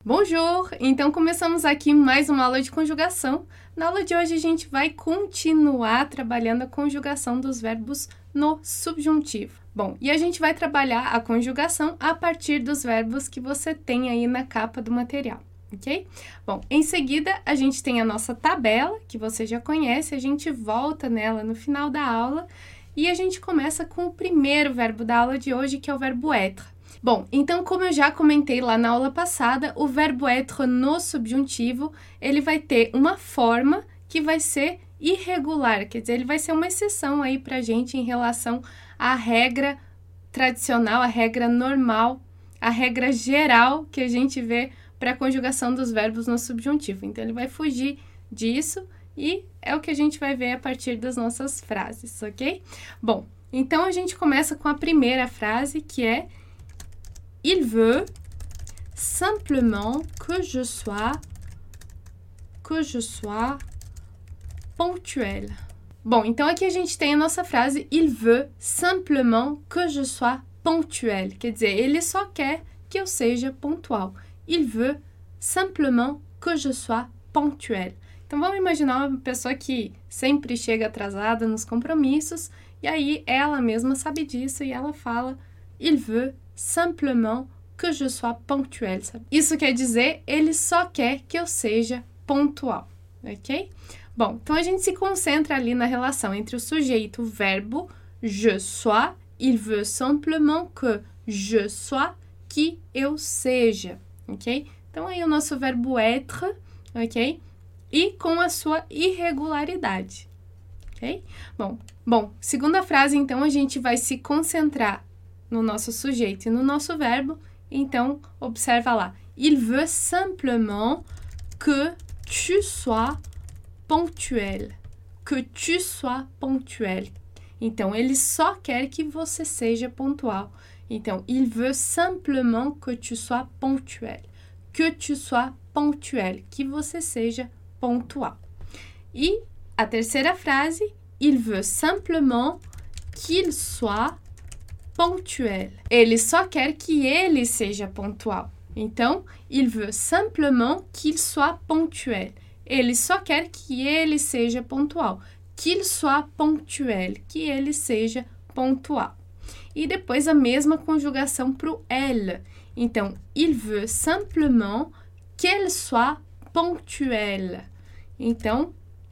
Bonjour! Então, começamos aqui mais uma aula de conjugação. Na aula de hoje, a gente vai continuar trabalhando a conjugação dos verbos no subjuntivo. Bom, e a gente vai trabalhar a conjugação a partir dos verbos que você tem aí na capa do material, ok? Bom, em seguida, a gente tem a nossa tabela, que você já conhece, a gente volta nela no final da aula e a gente começa com o primeiro verbo da aula de hoje, que é o verbo être. Bom, então, como eu já comentei lá na aula passada, o verbo être no subjuntivo, ele vai ter uma forma que vai ser irregular, quer dizer, ele vai ser uma exceção aí pra gente em relação à regra tradicional, à regra normal, à regra geral que a gente vê para a conjugação dos verbos no subjuntivo. Então, ele vai fugir disso e é o que a gente vai ver a partir das nossas frases, ok? Bom, então a gente começa com a primeira frase, que é Il veut simplement que je sois ponctuel. Bom, então aqui a gente tem a nossa frase Il veut simplement que je sois ponctuel. Quer dizer, ele só quer que eu seja pontual. Il veut simplement que je sois ponctuel. Então vamos imaginar uma pessoa que sempre chega atrasada nos compromissos e aí ela mesma sabe disso e ela fala Il veut simplement que je sois ponctuel. Isso quer dizer, ele só quer que eu seja pontual, ok? Bom, então a gente se concentra ali na relação entre o sujeito, o verbo, je sois, il veut simplement que je sois, que eu seja, ok? Então aí o nosso verbo être, ok? E com a sua irregularidade, ok? Bom, segunda frase, então, a gente vai se concentrar no nosso sujeito e no nosso verbo. Então, observa lá. Il veut simplement que tu sois ponctuel. Que tu sois ponctuel. Então, ele só quer que você seja pontual. Então, il veut simplement que tu sois ponctuel. Que tu sois ponctuel. Que você seja pontual. E a terceira frase, il veut simplement qu'il soit ponctuel. Ele só quer que ele seja pontual. Então, il veut simplement qu'il soit ponctuel. Ele só quer que ele seja pontual. Qu'il soit ponctuel. Que ele seja pontual. E depois a mesma conjugação para o elle. Então, il veut simplement qu'elle soit ponctuelle. Então,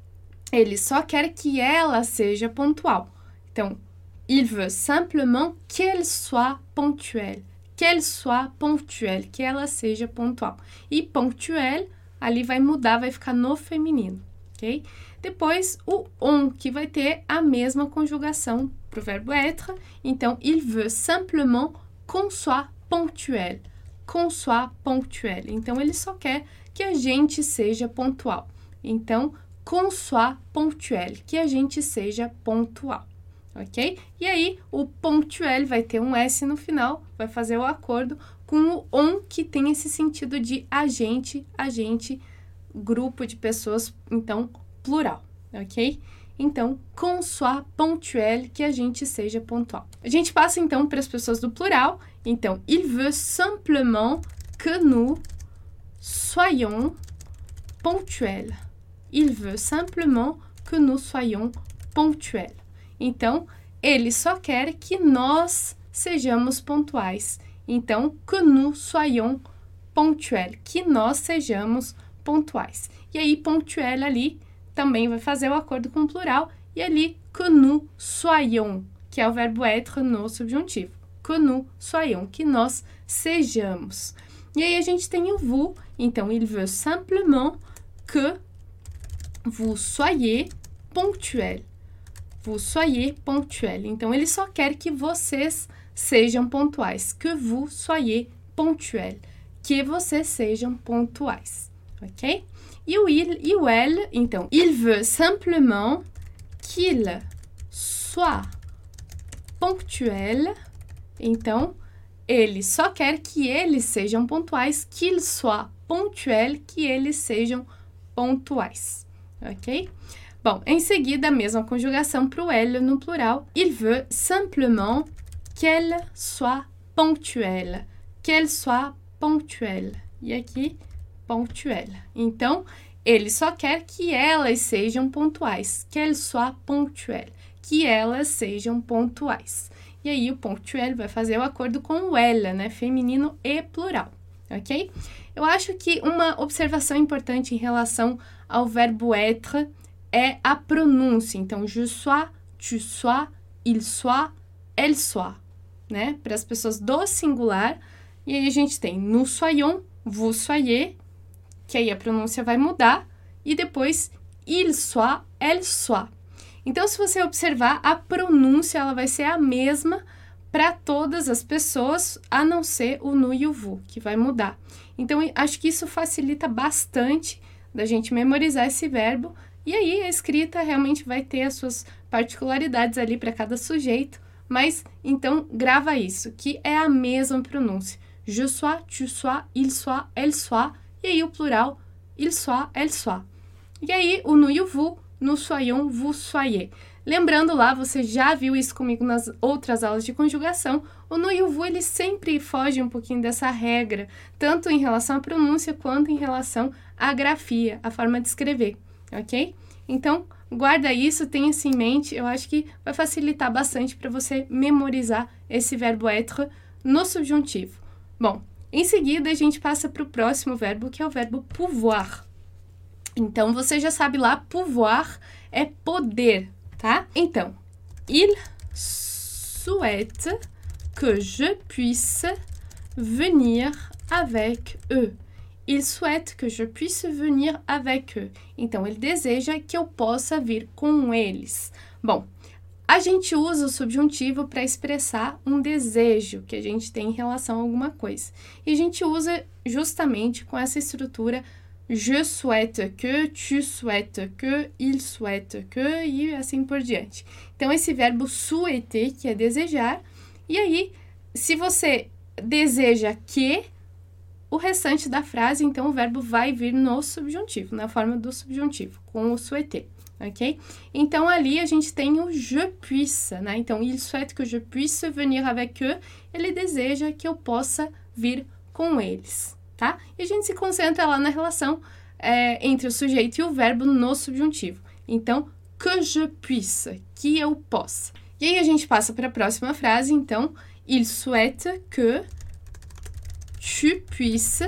ele só quer que ela seja pontual. Então, il veut simplement qu'elle soit ponctuelle. Qu'elle soit ponctuelle, que ela seja pontual. E ponctuelle, ali vai mudar, vai ficar no feminino, ok? Depois, o on, que vai ter a mesma conjugação para o verbo être. Então, il veut simplement qu'on soit ponctuel. Qu'on soit ponctuel. Então, ele só quer que a gente seja pontual. Então, qu'on soit ponctuel, que a gente seja pontual. Ok? E aí, o ponctuel vai ter um S no final, vai fazer o acordo com o on, que tem esse sentido de agente, grupo de pessoas, então, plural, ok? Então, qu'on soit ponctuel, que a gente seja pontual. A gente passa, então, para as pessoas do plural. Então, il veut simplement que nous soyons ponctuels. Il veut simplement que nous soyons ponctuels. Então, ele só quer que nós sejamos pontuais. Então, que nous soyons ponctuels, que nós sejamos pontuais. E aí, ponctuel ali também vai fazer o acordo com o plural. E ali, que nous soyons, que é o verbo être no subjuntivo. Que nous soyons, que nós sejamos. E aí, a gente tem o vous. Então, il veut simplement que vous soyez ponctuels. Vous soyez ponctuel. Então, ele só quer que vocês sejam pontuais. Que vous soyez ponctuel. Que vocês sejam pontuais. Ok? E o il e o elle, então, il veut simplement qu'il soit ponctuel. Então, ele só quer que eles sejam pontuais. Qu'il soit ponctuel, que eles sejam pontuais. Ok? Bom, em seguida, a mesma conjugação para o elle no plural. Il veut simplement qu'elle soit ponctuelle. Qu'elle soit ponctuelle. e aqui ponctuel. Então, ele só quer que elas sejam pontuais, qu'elles soient ponctuelles, que elas sejam pontuais. E aí, o ponctuel vai fazer o acordo com o ela, né? Feminino e plural, ok? Eu acho que uma observação importante em relação ao verbo être é a pronúncia. Então, je sois, tu sois, il soit, elle soit, né? Para as pessoas do singular. E aí, a gente tem nous soyons, vous soyez, que aí a pronúncia vai mudar. E depois, il soit, elle soit. Então, se você observar, a pronúncia ela vai ser a mesma para todas as pessoas, a não ser o nu e o vu, que vai mudar. Então, acho que isso facilita bastante da gente memorizar esse verbo, e aí a escrita realmente vai ter as suas particularidades ali para cada sujeito, mas então grava isso, que é a mesma pronúncia. Je sois, tu sois, il soit, elle soit, e aí o plural, il soit, elle soit. E aí o nu e o vu, nous soyons, vous soyez. Lembrando lá, você já viu isso comigo nas outras aulas de conjugação, o nu e o vu, ele sempre foge um pouquinho dessa regra, tanto em relação à pronúncia, quanto em relação à grafia, a forma de escrever, ok? Então, guarda isso, tenha isso em mente, eu acho que vai facilitar bastante para você memorizar esse verbo être no subjuntivo. Bom, em seguida a gente passa para o próximo verbo, que é o verbo pouvoir. Então, você já sabe lá, pouvoir é poder, tá? Então, il souhaite que je puisse venir avec eux. Il souhaite que je puisse venir avec eux. Então, ele deseja que eu possa vir com eles. Bom, a gente usa o subjuntivo para expressar um desejo que a gente tem em relação a alguma coisa. E a gente usa justamente com essa estrutura je souhaite que, tu souhaites que, il souhaite que e assim por diante. Então, esse verbo souhaiter, que é desejar, e aí, se você deseja que, o restante da frase, então, o verbo vai vir no subjuntivo, na forma do subjuntivo, com o souhaiter, ok? Então, ali a gente tem o je puisse, né? Então, il souhaite que je puisse venir avec eux, ele deseja que eu possa vir com eles. Tá? E a gente se concentra lá na relação entre o sujeito e o verbo no subjuntivo. Então, que je puisse, que eu possa. E aí a gente passa para a próxima frase, então, il souhaite que tu puisses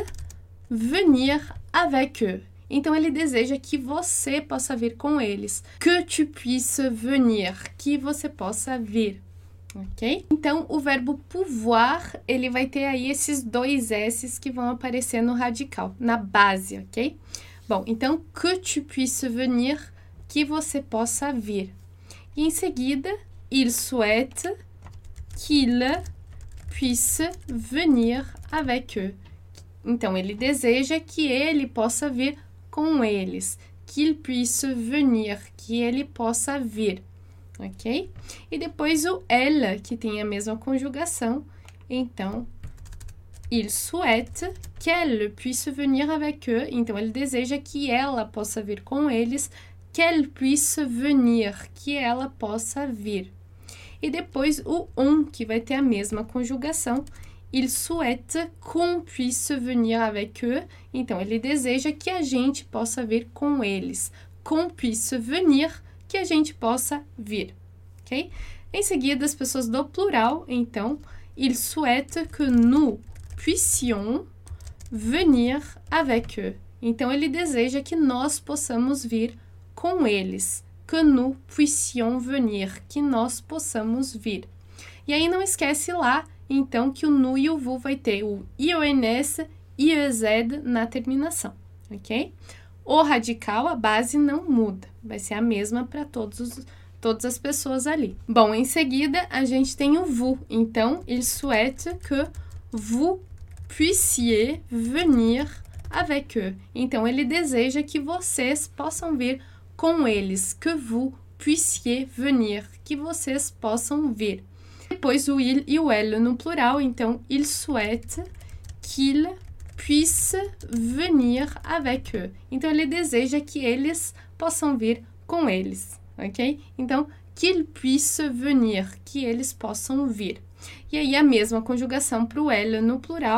venir avec eux. Então, ele deseja que você possa vir com eles. Que tu puisses venir, que você possa vir. Ok? Então, o verbo pouvoir, ele vai ter aí esses dois S's que vão aparecer no radical, na base, ok? Bom, então, que tu puisses venir, que você possa vir. E em seguida, il souhaite qu'il puisse venir avec eux. Então, ele deseja que ele possa vir com eles. Qu'il puisse venir, que ele possa vir. Ok? E depois o elle, que tem a mesma conjugação. Então, il souhaite qu'elle puisse venir avec eux. Então, ele deseja que ela possa vir com eles. Qu'elle puisse venir, que ela possa vir. E depois o on, que vai ter a mesma conjugação. Il souhaite qu'on puisse venir avec eux. Então, ele deseja que a gente possa vir com eles. Qu'on puisse venir, que a gente possa vir, ok? Em seguida, as pessoas do plural, então, il souhaite que nous puissions venir avec eux. Então, ele deseja que nós possamos vir com eles. Que nous puissions venir, que nós possamos vir. E aí, não esquece lá, então, que o nu e o vu vai ter o IONS, IEZ na terminação, ok? O radical, a base não muda, vai ser a mesma para todas as pessoas ali. Bom, em seguida, a gente tem o vous. Então, il souhaite que vous puissiez venir avec eux. Então, ele deseja que vocês possam vir com eles. Que vous puissiez venir, que vocês possam vir. Depois, o il e o elle no plural. Então, il souhaite qu'il puisse venir avec eux. Então, ele deseja que eles possam vir com eles, ok? Então, qu'il puisse venir, que eles possam vir. E aí, a mesma conjugação para o elle no plural.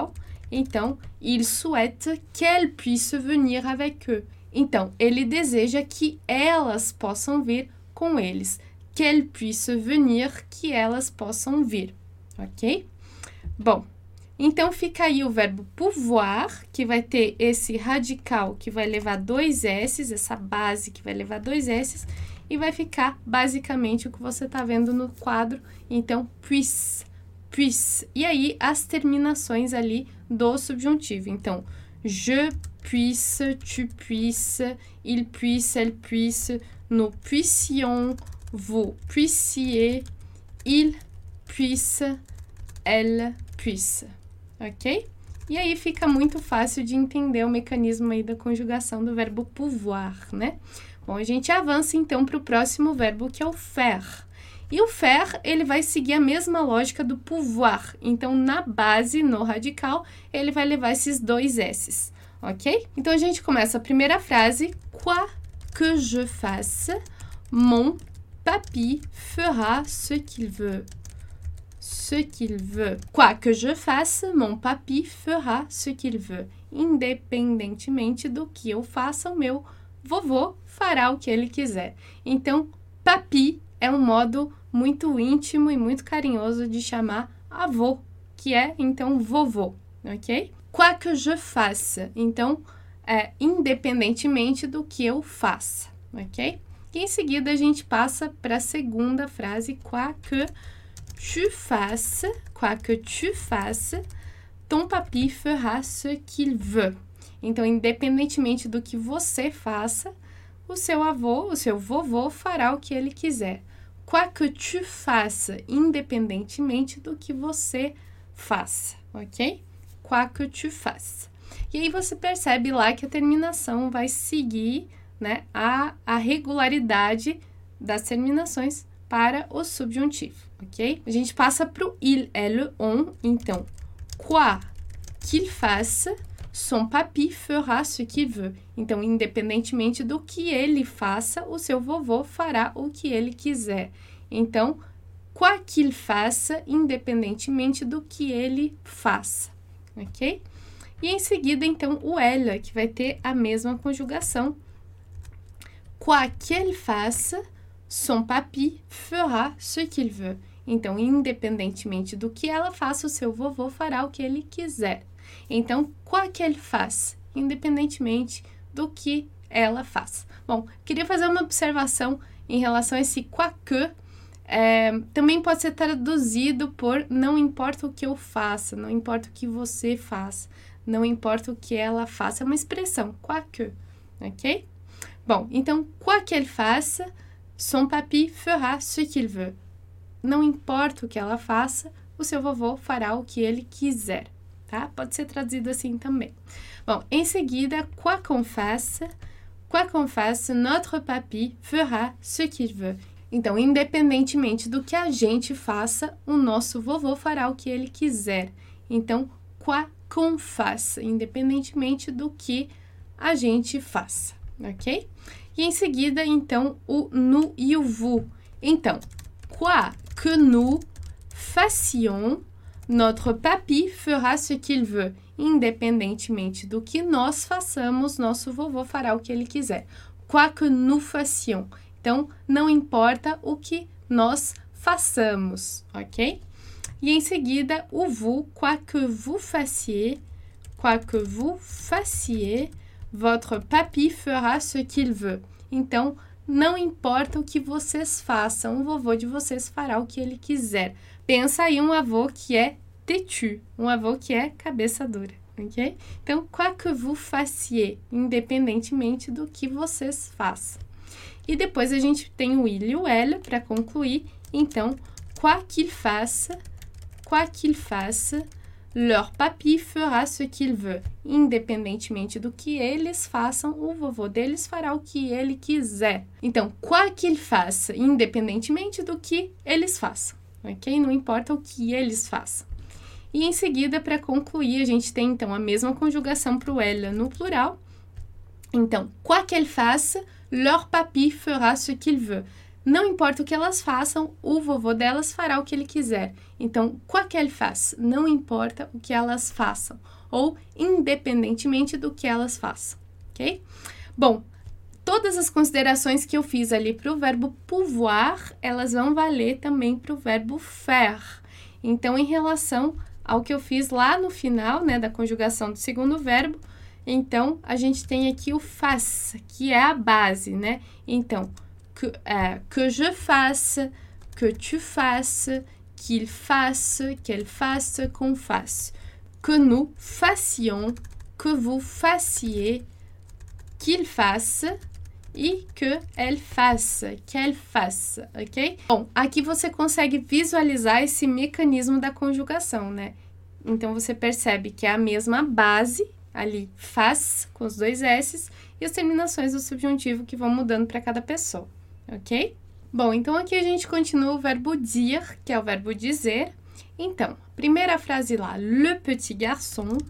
Então, il souhaite qu'elle puisse venir avec eux. Então, ele deseja que elas possam vir com eles. Qu'elle puisse venir, que elas possam vir, ok? Bom, então fica aí o verbo pouvoir, que vai ter esse radical que vai levar 2 S's, essa base que vai levar 2 S's, e vai ficar basicamente o que você está vendo no quadro. Então, puisse, puisse. E aí, as terminações ali do subjuntivo. Então, je puisse, tu puisses, il puisse, elle puisse, nous puissions, vous puissiez, il puisse, elle puisse. Ok? E aí fica muito fácil de entender o mecanismo aí da conjugação do verbo pouvoir, né? Bom, a gente avança então para o próximo verbo, que é o faire. E o faire, ele vai seguir a mesma lógica do pouvoir. Então, na base, no radical, ele vai levar esses 2 S's, ok? Então, a gente começa a primeira frase. Quoi que je fasse, mon papy fera ce qu'il veut. Ce qu'il veut. Quoi que je fasse, mon papy fera ce qu'il veut. Independentemente do que eu faça, o meu vovô fará o que ele quiser. Então, papy é um modo muito íntimo e muito carinhoso de chamar avô, que é, então, vovô, ok? Quoi que je fasse, então, independentemente do que eu faça, ok? E em seguida, a gente passa para a segunda frase, quoi que tu fasses, ton papy fera ce qu'il veut. Então, independentemente do que você faça, o seu avô, o seu vovô fará o que ele quiser. Quoi que tu fasses, independentemente do que você faça, ok? Quoi que tu fasses. E aí você percebe lá que a terminação vai seguir, né, a regularidade das terminações para o subjuntivo, ok? A gente passa para o il, elle, on. Então, quoi qu'il fasse, son papy fera ce qu'il veut. Então, independentemente do que ele faça, o seu vovô fará o que ele quiser. Então, quoi qu'il fasse, independentemente do que ele faça, ok? E em seguida, então, o elle, que vai ter a mesma conjugação. Quoi qu'elle fasse, son papy fera ce qu'il veut. Então, independentemente do que ela faça, o seu vovô fará o que ele quiser. Então, quoi qu'elle fasse, independentemente do que ela faça. Bom, queria fazer uma observação em relação a esse quoi que. Também pode ser traduzido por não importa o que eu faça, não importa o que você faça, não importa o que ela faça. É uma expressão, quoi que, ok? Bom, então, quoi qu'elle fasse, son papy fera ce qu'il veut. Não importa o que ela faça, o seu vovô fará o que ele quiser, tá? Pode ser traduzido assim também. Bom, em seguida, quoi qu'on fasse, notre papy fera ce qu'il veut. Então, independentemente do que a gente faça, o nosso vovô fará o que ele quiser. Então, quoi qu'on fasse, independentemente do que a gente faça, ok? E em seguida, então, o nous e o vous. Então, quoi que nous fassions, notre papy fera ce qu'il veut. Independentemente do que nós façamos, nosso vovô fará o que ele quiser. Quoi que nous fassions. Então, não importa o que nós façamos, ok? E em seguida, o vous, quoi que vous fassiez, votre papy fera ce qu'il veut. Então, não importa o que vocês façam, o vovô de vocês fará o que ele quiser. Pensa aí um avô que é têtu, um avô que é cabeça dura, ok? Então, quoi que vous fassiez, independentemente do que vocês façam. E depois a gente tem o il e o elle para concluir. Então, quoi qu'il fasse, leur papy fera ce qu'il veut. Independentemente do que eles façam, o vovô deles fará o que ele quiser. Então, quoi qu'il fasse, independentemente do que eles façam, ok? Não importa o que eles façam. E em seguida, para concluir, a gente tem então a mesma conjugação para o elle no plural. Então, quoi qu'elle fasse, leur papy fera ce qu'il veut. Não importa o que elas façam, o vovô delas fará o que ele quiser. Então, quoi qu'elle fasse, não importa o que elas façam. ou independentemente do que elas façam, ok? Bom, todas as considerações que eu fiz ali para o verbo pouvoir, elas vão valer também para o verbo faire. Então, em relação ao que eu fiz lá no final, né, da conjugação do segundo verbo, então, a gente tem aqui o fasse, que é a base, né? Então, que je fasse, que tu fasses, qu'il fasse, qu'elle fasse, qu'on fasse. Que nous fassions, que vous fassiez, qu'il fasse e que elle fasse, qu'elle fasse, ok? Bom, aqui você consegue visualizar esse mecanismo da conjugação, né? Então, você percebe que é a mesma base, ali, faz, com os dois S's, e as terminações do subjuntivo que vão mudando para cada pessoa, ok? Bom, então aqui a gente continua o verbo dire, que é o verbo dizer. Então, primeira frase lá, le petit garçon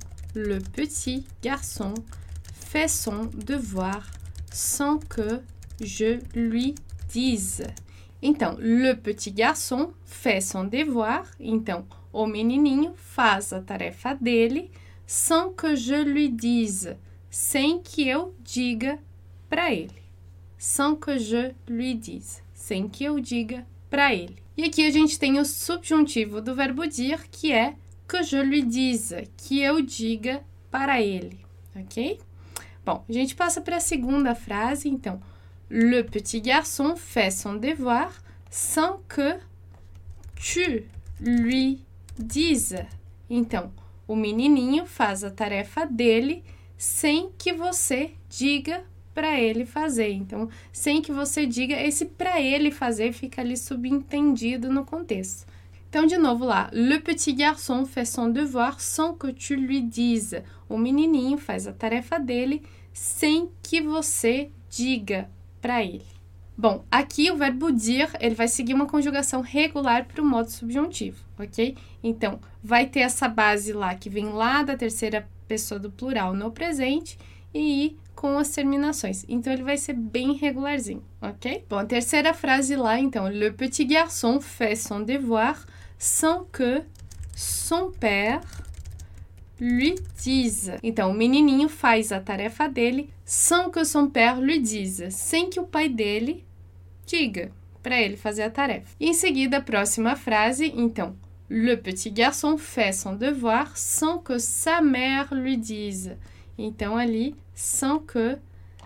fait son devoir sans que je lui dise. Então, le petit garçon fait son devoir, então, o menininho faz a tarefa dele, sans que je lui dise, sem que eu diga para ele. Sans que je lui dise, sem que eu diga para ele. E aqui a gente tem o subjuntivo do verbo dire, que é que je lui dise, que eu diga para ele, ok? Bom, a gente passa para a segunda frase, então. Le petit garçon fait son devoir sans que tu lui dises. Então, o menininho faz a tarefa dele sem que você diga para ele fazer. Então, sem que você diga, esse para ele fazer fica ali subentendido no contexto. Então, de novo lá. Le petit garçon fait son devoir sans que tu lui dises. O menininho faz a tarefa dele sem que você diga para ele. Bom, aqui o verbo dire, ele vai seguir uma conjugação regular para o modo subjuntivo, ok? Então, vai ter essa base lá, que vem lá da terceira pessoa do plural no presente, e ir com as terminações. Então, ele vai ser bem regularzinho, ok? Bom, a terceira frase lá, então, le petit garçon fait son devoir sans que son père lui dise. Então, o menininho faz a tarefa dele sans que son père lui dise, sem que o pai dele diga para ele fazer a tarefa. E em seguida, a próxima frase, então, le petit garçon fait son devoir sans que sa mère lui dise. Então, ali, sans que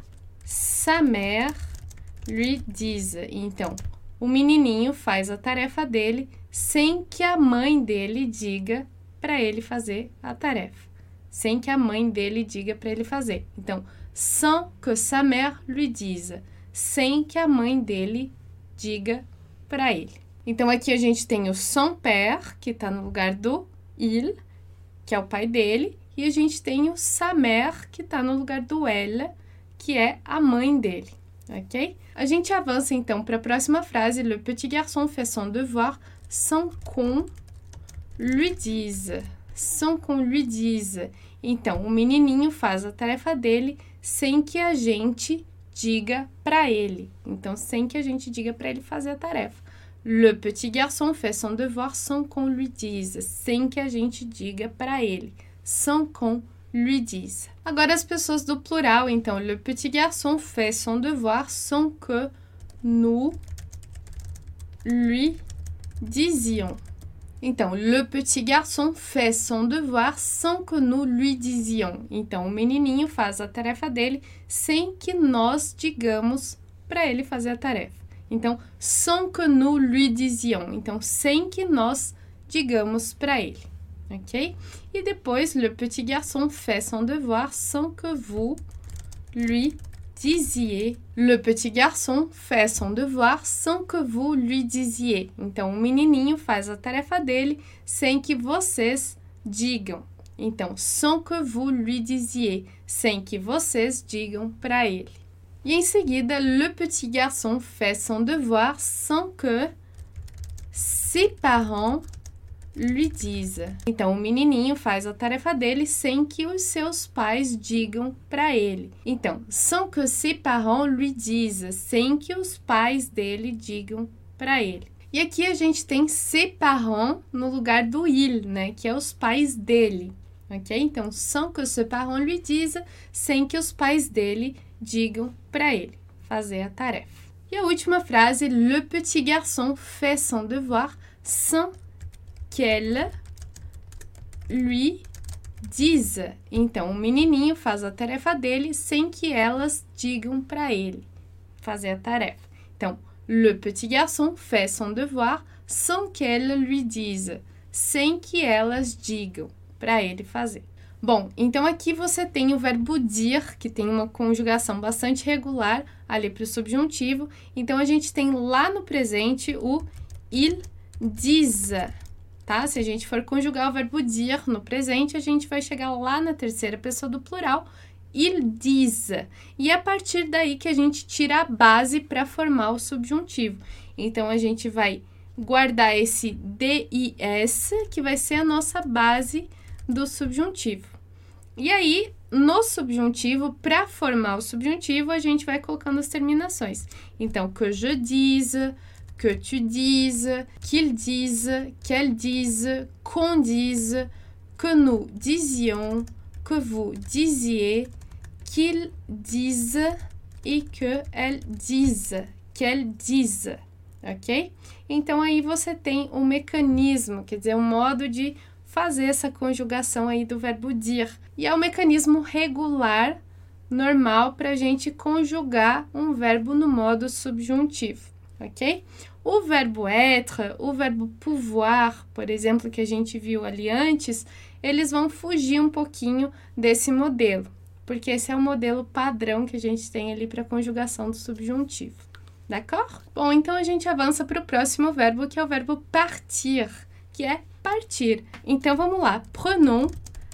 sa mère lui dise. Então, o menininho faz a tarefa dele sem que a mãe dele diga para ele fazer a tarefa. Sem que a mãe dele diga para ele fazer. Então, sans que sa mère lui dise. Sem que a mãe dele diga para ele. Então, aqui a gente tem o son père, que está no lugar do il, que é o pai dele, e a gente tem o sa mère, que está no lugar do elle, que é a mãe dele, ok? A gente avança, então, para a próxima frase. Le petit garçon fait son devoir sans qu'on lui dise. Sans qu'on lui dise. Então, o menininho faz a tarefa dele sem que a gente diga para ele. Então, sem que a gente diga para ele fazer a tarefa. Le petit garçon fait son devoir sans qu'on lui dise. Sem que a gente diga para ele. Sans qu'on lui dise. Agora, as pessoas do plural, então. Le petit garçon fait son devoir sans que nous lui disions. Então, le petit garçon fait son devoir sans que nous lui disions. Então, o menininho faz a tarefa dele sem que nós digamos para ele fazer a tarefa. Então, sans que nous lui disions. Então, sem que nós digamos para ele, ok? E depois, le petit garçon fait son devoir sans que vous lui disiez. Le petit garçon fait son devoir sans que vous lui disiez. Então, o menininho faz a tarefa dele sem que vocês digam. Então, sans que vous lui disiez. Sem que vocês digam para ele. E em seguida, le petit garçon fait son devoir sans que ses parents lui disent. Então, o menininho faz a tarefa dele sem que os seus pais digam para ele. Então, sans que ses parents lui disent, sem que os pais dele digam para ele. E aqui a gente tem ses parents no lugar do il, né, que é os pais dele, ok? Então, sans que ses parents lui disent, sem que os pais dele digam para ele fazer a tarefa. E a última frase, le petit garçon fait son devoir sans qu'elle lui dise. Então, o menininho faz a tarefa dele sem que elas digam para ele fazer a tarefa. Então, le petit garçon fait son devoir sans qu'elle lui dise. Sem que elas digam para ele fazer. Bom, então aqui você tem o verbo dire, que tem uma conjugação bastante regular ali para o subjuntivo. Então, a gente tem lá no presente o il disent, tá? Se a gente for conjugar o verbo dire no presente, a gente vai chegar lá na terceira pessoa do plural, il disent. E é a partir daí que a gente tira a base para formar o subjuntivo. Então, a gente vai guardar esse DIS, que vai ser a nossa base do subjuntivo. E aí, no subjuntivo, para formar o subjuntivo, a gente vai colocando as terminações. Então, que je dise, que tu dises, qu'il dise, qu'elle dise, qu'on dise, que nous disions, que vous disiez, qu'il dise e que elle dise, qu'elle dise, ok? Então, aí você tem um mecanismo, quer dizer, um modo de fazer essa conjugação aí do verbo dire. E é um mecanismo regular, normal, para a gente conjugar um verbo no modo subjuntivo, ok? O verbo être, o verbo pouvoir, por exemplo, que a gente viu ali antes, eles vão fugir um pouquinho desse modelo, porque esse é o modelo padrão que a gente tem ali para a conjugação do subjuntivo. D'accord? Bom, então a gente avança para o próximo verbo, que é o verbo partir, que é partir. Então, vamos lá. Prenons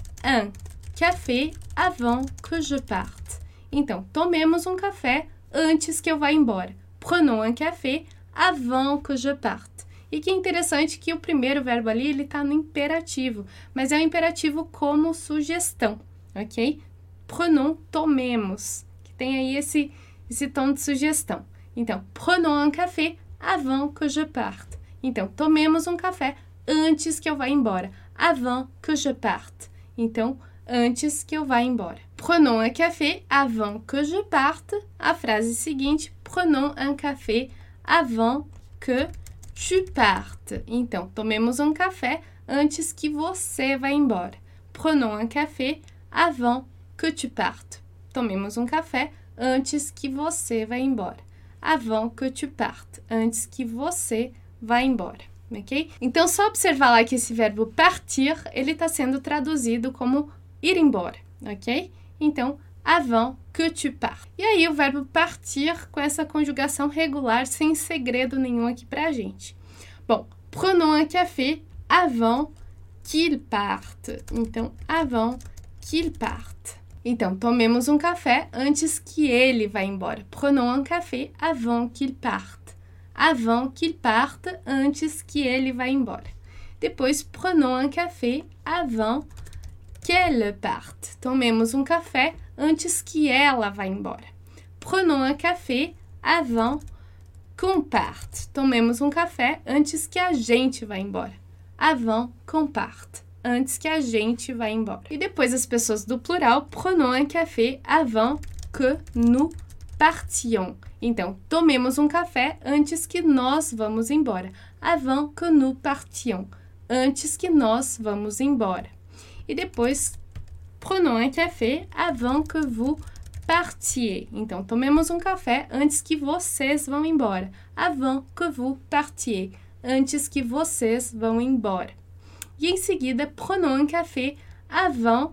un café avant que je parte. Então, tomemos um café antes que eu vá embora. Prenons un café avant que je parte. E que interessante que o primeiro verbo ali, ele tá no imperativo, mas é um imperativo como sugestão, ok? Prenons, tomemos, que tem aí esse tom de sugestão. Então, prenons un café avant que je parte. Então, tomemos um café antes que eu vá embora. Avant que je parte. Então, antes que eu vá embora. Prenons un café avant que je parte. A frase seguinte, prenons un café avant que tu partes. Então, tomemos um café antes que você vá embora. Prenons un café avant que tu partes. Tomemos um café antes que você vá embora. Avant que tu partes. Antes que você vá embora. Ok? Então, só observar lá que esse verbo partir, ele está sendo traduzido como ir embora, ok? Então, avant que tu partes. E aí, o verbo partir com essa conjugação regular, sem segredo nenhum aqui pra gente. Bom, prenons un café avant qu'il parte. Então, avant qu'il parte. Então, tomemos um café antes que ele vá embora. Prenons un café avant qu'il parte. Avant qu'il parte, antes que ele vá embora. Depois, prenons un café avant qu'elle parte. Tomemos um café antes que ela vá embora. Prenons un café avant qu'on parte. Tomemos um café antes que a gente vá embora. Avant qu'on parte. Antes que a gente vá embora. E depois as pessoas do plural, prenons un café avant que nous partions. Então, tomemos um café antes que nós vamos embora. Avant que nous partions. Antes que nós vamos embora. E depois, prenons un café avant que vous partiez. Então, tomemos um café antes que vocês vão embora. Avant que vous partiez. Antes que vocês vão embora. E em seguida, prenons un café avant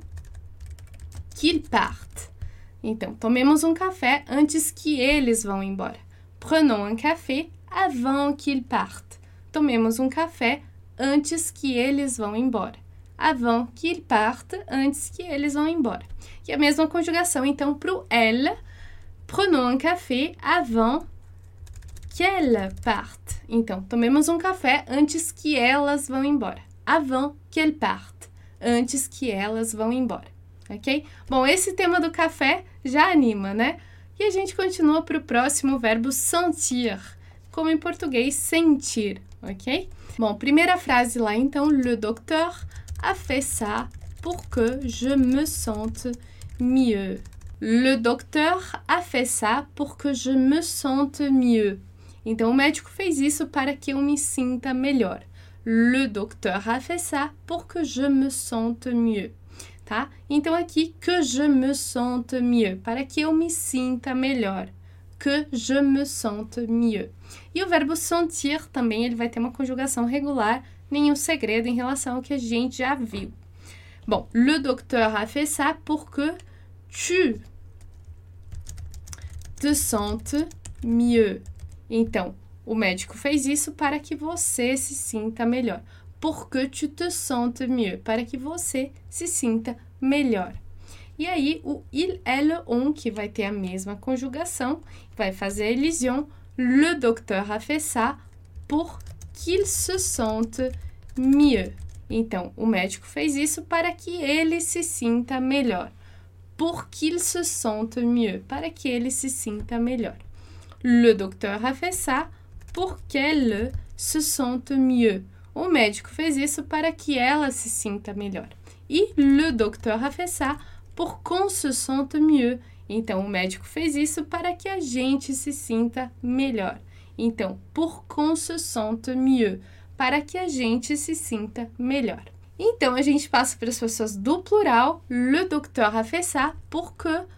qu'ils partent. Então, tomemos um café antes que eles vão embora. Prenons un café avant qu'ils partent. Tomemos um café antes que eles vão embora. Avant qu'ils partent, antes que eles vão embora. E a mesma conjugação, então, para o elle. Prenons un café avant qu'elle parte. Então, tomemos um café antes que elas vão embora. Avant qu'elle parte. Antes que elas vão embora. Ok? Bom, esse tema do café já anima, né? E a gente continua para o próximo verbo sentir, como em português, sentir, ok? Bom, primeira frase lá, então, le docteur a fait ça pour que je me sente mieux. Le docteur a fait ça pour que je me sente mieux. Então, o médico fez isso para que eu me sinta melhor. Le docteur a fait ça pour que je me sente mieux. Tá? Então, aqui, que je me sente mieux, para que eu me sinta melhor. Que je me sente mieux. E o verbo sentir também, ele vai ter uma conjugação regular, nenhum segredo em relação ao que a gente já viu. Bom, le docteur a fait ça pour que tu te sentes mieux. Então, o médico fez isso para que você se sinta melhor. Pour que tu te sentes mieux. Para que você se sinta melhor. E aí, o il, elle, on, que vai ter a mesma conjugação, vai fazer a elision. Le docteur a fait ça pour qu'il se sente mieux. Então, o médico fez isso para que ele se sinta melhor. Pour qu'il se sente mieux. Para que ele se sinta melhor. Le docteur a fait ça pour qu'elle se sente mieux. O médico fez isso para que ela se sinta melhor. E le docteur a fait ça pour qu'on se sente mieux. Então, o médico fez isso para que a gente se sinta melhor. Então, pour qu'on se sente mieux. Para que a gente se sinta melhor. Então, a gente passa para as pessoas do plural. Le docteur a fait ça pour que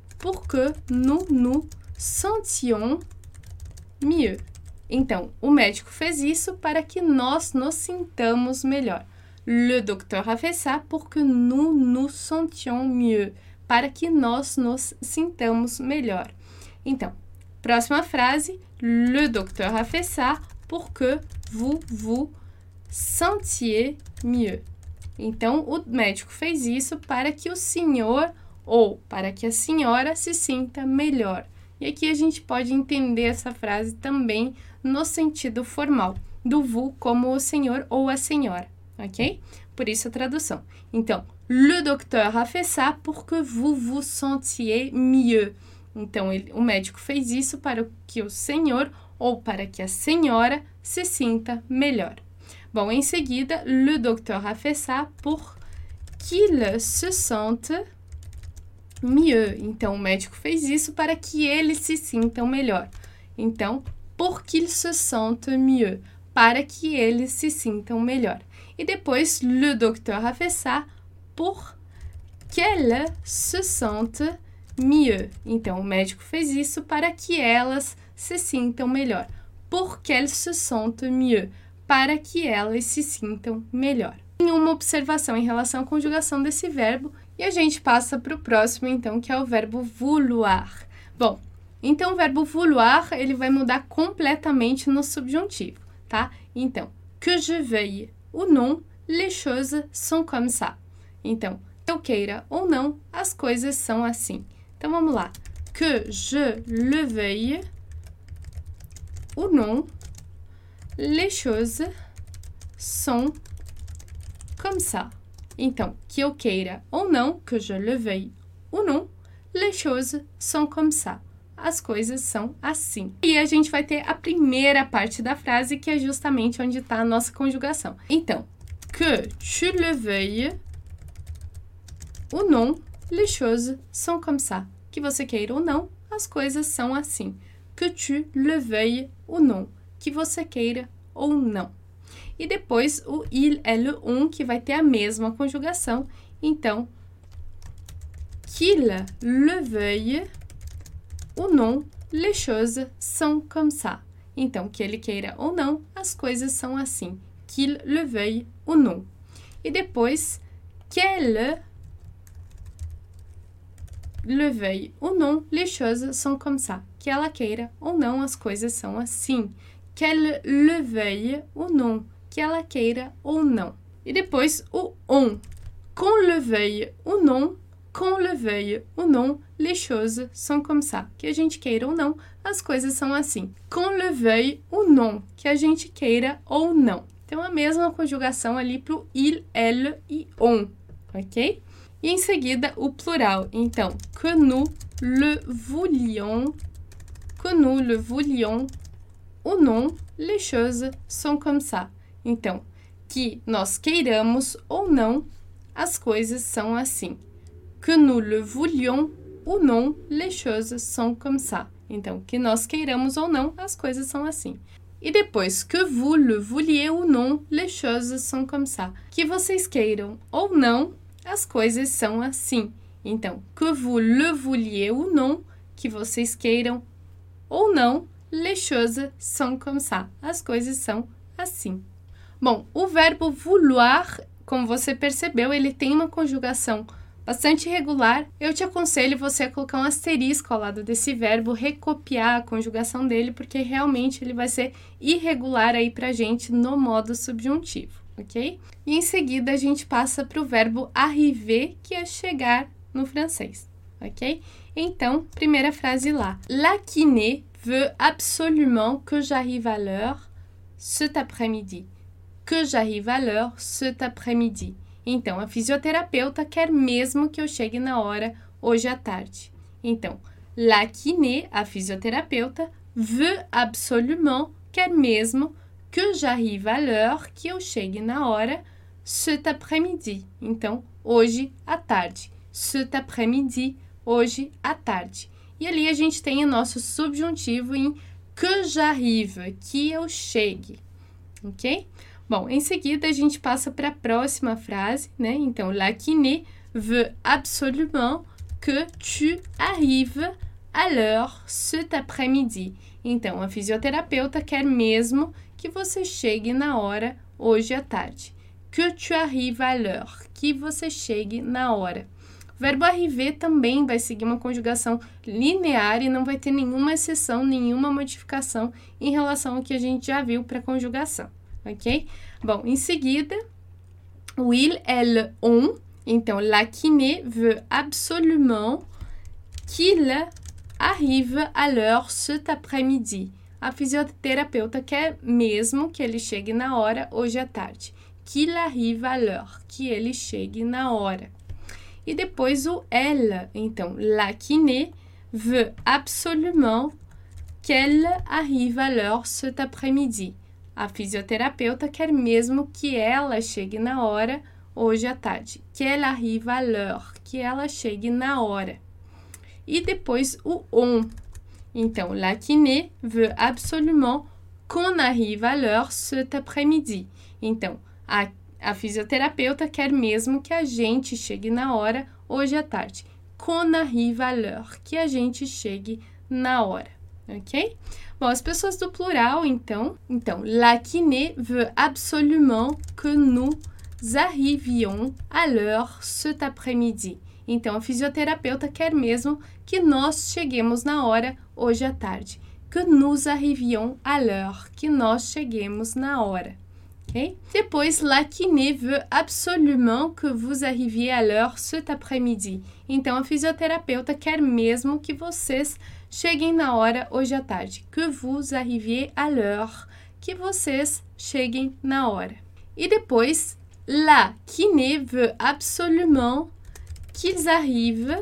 nous nous sentions mieux. Então, o médico fez isso para que nós nos sintamos melhor. Le docteur a fait ça pour que nous nous sentions mieux. Para que nós nos sintamos melhor. Então, próxima frase. Le docteur a fait ça pour que vous vous sentiez mieux. Então, o médico fez isso para que o senhor ou para que a senhora se sinta melhor. E aqui a gente pode entender essa frase também no sentido formal, do vous como o senhor ou a senhora, ok? Por isso a tradução. Então, le docteur a fait ça pour que vous vous sentiez mieux. Então, o médico fez isso para que o senhor ou para que a senhora se sinta melhor. Bom, em seguida, le docteur a fait ça pour qu'il se sente mieux. Então, o médico fez isso para que eles se sintam melhor. Então, pour qu'il se sente mieux. Para que eles se sintam melhor. E depois, le docteur a fait ça pour qu'elle se sente mieux. Então, o médico fez isso para que elas se sintam melhor. Pour qu'elles se sentent mieux. Para que elas se sintam melhor. Tem uma observação em relação à conjugação desse verbo e a gente passa para o próximo, então, que é o verbo vouloir. Bom, então o verbo vouloir, ele vai mudar completamente no subjuntivo, tá? Então, que je veuille ou non, les choses sont comme ça. Então, eu queira ou não, as coisas são assim. Então, vamos lá. Que je le veuille ou non, les choses sont comme ça. Então, que eu queira ou não, que je le veuille ou non, les choses sont comme ça. As coisas são assim. E a gente vai ter a primeira parte da frase, que é justamente onde está a nossa conjugação. Então, que tu le veuilles ou non, les choses sont comme ça. Que você queira ou não, as coisas são assim. Que tu le veuilles ou non. Que você queira ou não. E depois o il, elle, on, que vai ter a mesma conjugação. Então, qu'il le veuille ou non, les choses sont comme ça. Então, que ele queira ou não, as coisas são assim. Qu'il le veuille ou non. E depois, qu'elle le veuille ou non, les choses sont comme ça. Que ela queira ou não, as coisas são assim. Qu'elle le veuille ou non. Que ela queira ou não. E depois o on. Qu'on le veuille ou non, qu'on le veuille ou non, les choses sont comme ça. Que a gente queira ou não, as coisas são assim. Qu'on le veuille ou non, que a gente queira ou não. Então, a mesma conjugação ali para o il, elle e on, ok? E em seguida, o plural. Então, que nous le voulions ou non, les choses sont comme ça. Então, que nós queiramos ou não, as coisas são assim. Que nous le voulions ou non, les choses sont comme ça. Então, que nós queiramos ou não, as coisas são assim. E depois, que vous le vouliez ou non, les choses sont comme ça. Que vocês queiram ou não, as coisas são assim. Então, que vous le vouliez ou non, que vocês queiram ou não, les choses sont comme ça. As coisas são assim. Bom, o verbo vouloir, como você percebeu, ele tem uma conjugação bastante irregular. Eu te aconselho você a colocar um asterisco ao lado desse verbo, recopiar a conjugação dele, porque realmente ele vai ser irregular aí pra gente no modo subjuntivo, ok? E em seguida a gente passa para o verbo arriver, que é chegar no francês, ok? Então, primeira frase lá. La kiné veut absolument que j'arrive à l'heure cet après-midi. Que j'arrive à l'heure cet après-midi. Então, a fisioterapeuta quer mesmo que eu chegue na hora hoje à tarde. Então, la kiné, a fisioterapeuta, veut absolument, quer mesmo que j'arrive à l'heure, que eu chegue na hora cet après-midi. Então, hoje à tarde. Cet après-midi, hoje à tarde. E ali a gente tem o nosso subjuntivo em que j'arrive, que eu chegue, ok? Bom, em seguida a gente passa para a próxima frase, né? Então, la kiné veut absolument que tu arrives à l'heure cet après-midi. Então, a fisioterapeuta quer mesmo que você chegue na hora hoje à tarde. Que tu arrives à l'heure, que você chegue na hora. O verbo arriver também vai seguir uma conjugação linear e não vai ter nenhuma exceção, nenhuma modificação em relação ao que a gente já viu para conjugação, ok? Bom, em seguida, o il, elle, on. Então, la kiné veut absolument qu'il arrive à l'heure cet après-midi. A fisioterapeuta quer mesmo que ele chegue na hora hoje à tarde. Qu'il arrive à l'heure, que ele chegue na hora. E depois o elle, então, la kiné veut absolument qu'elle arrive à l'heure cet après-midi. A fisioterapeuta quer mesmo que ela chegue na hora hoje à tarde. Qu'elle arrive à l'heure, que ela chegue na hora. E depois o on. Então, la kiné veut absolument qu'on arrive à l'heure cet après-midi. Então, a fisioterapeuta quer mesmo que a gente chegue na hora hoje à tarde. Qu'on arrive à l'heure, que a gente chegue na hora, ok? Bom, as pessoas do plural, então, la kiné veut absolument que nous arrivions à l'heure cet après-midi. Então, a fisioterapeuta quer mesmo que nós cheguemos na hora hoje à tarde. Que nous arrivions à l'heure, que nós cheguemos na hora. Okay? Depois, la kiné veut absolument que vous arriviez à l'heure cet après-midi. Então, a fisioterapeuta quer mesmo que vocês cheguem na hora hoje à tarde. Que vous arriviez à l'heure. Que vocês cheguem na hora. E depois, la kiné veut absolument qu'ils arrivent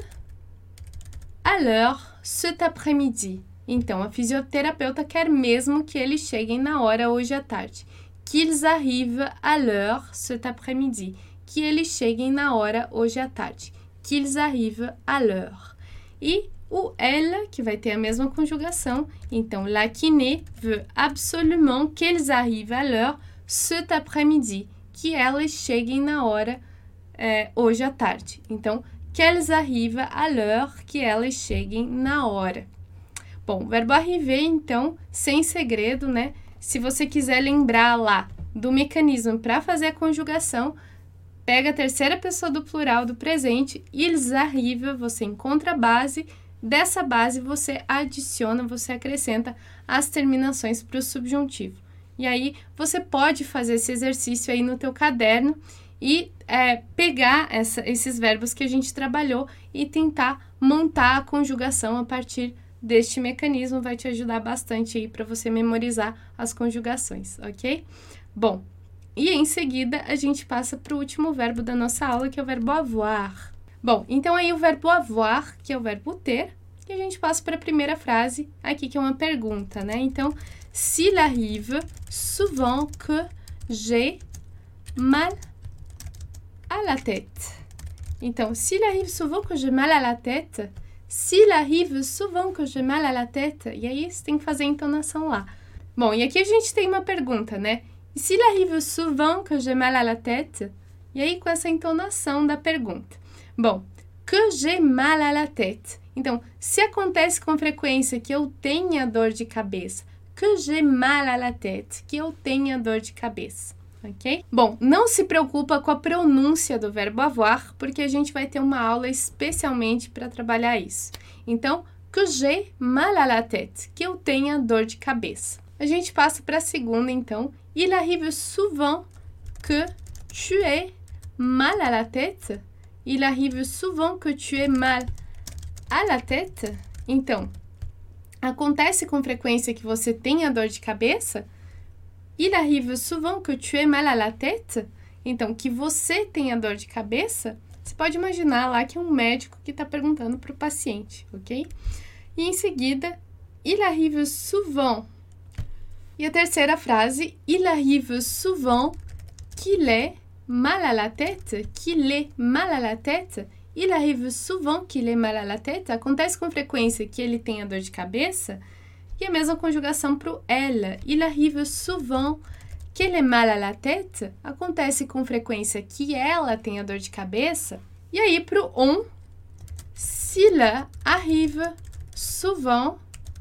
à l'heure cet après-midi. Então, a fisioterapeuta quer mesmo que eles cheguem na hora hoje à tarde. Qu'ils arrivent à l'heure cet après-midi. Que eles cheguem na hora hoje à tarde. Qu'ils arrivent à l'heure. E o elle, que vai ter a mesma conjugação. Então, la kiné veut absolument qu'elles arrivent à l'heure cet après-midi. Que elas cheguem na hora hoje à tarde. Então, qu'elles arrivent à l'heure, que elas cheguem na hora. Bom, o verbo arriver, então, sem segredo, né? Se você quiser lembrar lá do mecanismo para fazer a conjugação, pega a terceira pessoa do plural do presente, ils arrivent, você encontra a base, dessa base você adiciona, você acrescenta as terminações para o subjuntivo. E aí, você pode fazer esse exercício aí no teu caderno e pegar esses verbos que a gente trabalhou e tentar montar a conjugação a partir deste mecanismo. Vai te ajudar bastante aí para você memorizar as conjugações, ok? Bom, e em seguida a gente passa para o último verbo da nossa aula, que é o verbo avoir. Bom, então aí o verbo avoir, que é o verbo ter, e a gente passa para a primeira frase aqui, que é uma pergunta, né? Então, s'il arrive souvent que j'ai mal à la tête. Então, s'il arrive souvent que j'ai mal à la tête, s'il arrive souvent que j'ai mal à la tête, e aí você tem que fazer a entonação lá. Bom, e aqui a gente tem uma pergunta, né? E s'il arrive souvent que j'ai mal à la tête? E aí com essa entonação da pergunta. Bom, que j'ai mal à la tête. Então, se acontece com frequência que eu tenha dor de cabeça, que j'ai mal à la tête, que eu tenha dor de cabeça, ok? Bom, não se preocupa com a pronúncia do verbo avoir, porque a gente vai ter uma aula especialmente para trabalhar isso. Então, que j'ai mal à la tête, que eu tenha dor de cabeça. A gente passa para a segunda, então. Il arrive souvent que tu aies mal à la tête. Il arrive souvent que tu aies mal à la tête. Então, acontece com frequência que você tenha dor de cabeça? Il arrive souvent que tu aies mal à la tête. Então, que você tenha dor de cabeça, você pode imaginar lá que é um médico que está perguntando para o paciente, ok? E em seguida, il arrive souvent. E a terceira frase, il arrive souvent qu'il ait mal à la tête, qu'il ait mal à la tête. Il arrive souvent qu'il ait mal à la tête. Acontece com frequência que ele tenha dor de cabeça. E a mesma conjugação para o elle. Il arrive souvent qu'elle ait mal à la tête. Acontece com frequência que ela tenha dor de cabeça. E aí para o on, s'il arrive souvent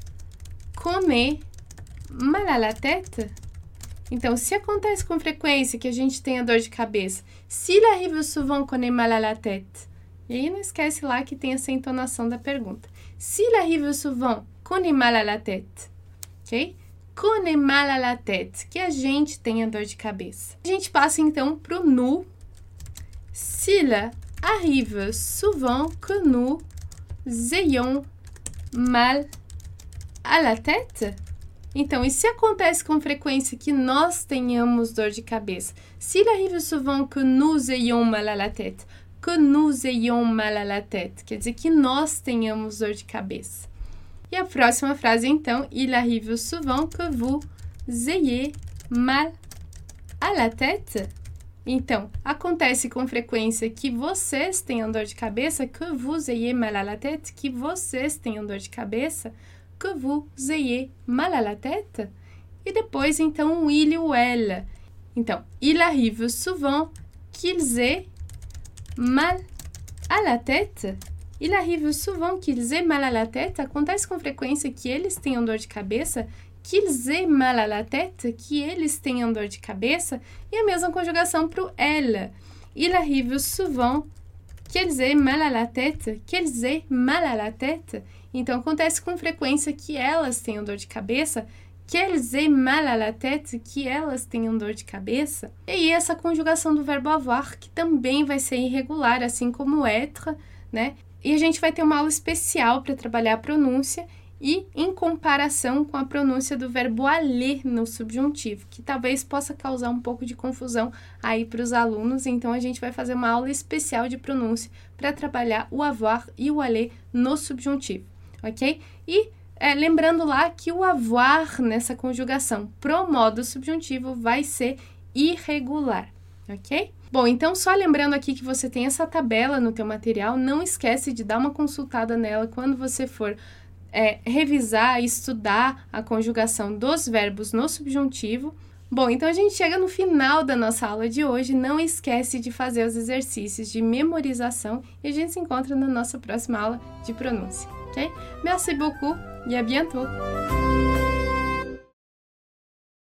qu'on ait mal à la tête. Então, se acontece com frequência que a gente tenha dor de cabeça, s'il arrive souvent qu'on ait mal à la tête. E aí não esquece lá que tem essa entonação da pergunta. S'il arrive souvent qu'on ait mal à la tête. Ok? Qu'on ait mal à la tête. Que a gente tenha dor de cabeça. A gente passa então para o nous. S'il arrive souvent que nous ayons mal à la tête. Então, e se acontece com frequência que nós tenhamos dor de cabeça? S'il arrive souvent que nous ayons mal à la tête. Que nous ayons mal à la tête. Quer dizer que nós tenhamos dor de cabeça. E a próxima frase, então, il arrive souvent que vous ayez mal à la tête. Então, acontece com frequência que vocês tenham dor de cabeça, que vous ayez mal à la tête, que vocês tenham dor de cabeça, que vous ayez mal à la tête. E depois, então, o il e o elle. Então, il arrive souvent qu'ils aient mal à la tête. Il arrive souvent qu'ils aient mal à la tête. Acontece com frequência que eles tenham dor de cabeça, qu'ils aient mal à la tête, que eles tenham dor de cabeça. E a mesma conjugação para o elle. Il arrive souvent qu'elles aient mal à la tête, qu'elles aient mal à la tête. Então, acontece com frequência que elas tenham dor de cabeça, qu'elles aient mal à la tête, que elas tenham dor de cabeça. E aí, essa conjugação do verbo avoir, que também vai ser irregular, assim como être, né? E a gente vai ter uma aula especial para trabalhar a pronúncia e em comparação com a pronúncia do verbo aller no subjuntivo, que talvez possa causar um pouco de confusão aí para os alunos. Então, a gente vai fazer uma aula especial de pronúncia para trabalhar o avoir e o aller no subjuntivo, ok? E lembrando lá que o avoir nessa conjugação pro modo subjuntivo vai ser irregular, ok? Bom, então só lembrando aqui que você tem essa tabela no teu material, não esquece de dar uma consultada nela quando você for revisar, estudar a conjugação dos verbos no subjuntivo. Bom, então a gente chega no final da nossa aula de hoje, não esquece de fazer os exercícios de memorização e a gente se encontra na nossa próxima aula de pronúncia, ok? Merci beaucoup e à bientôt!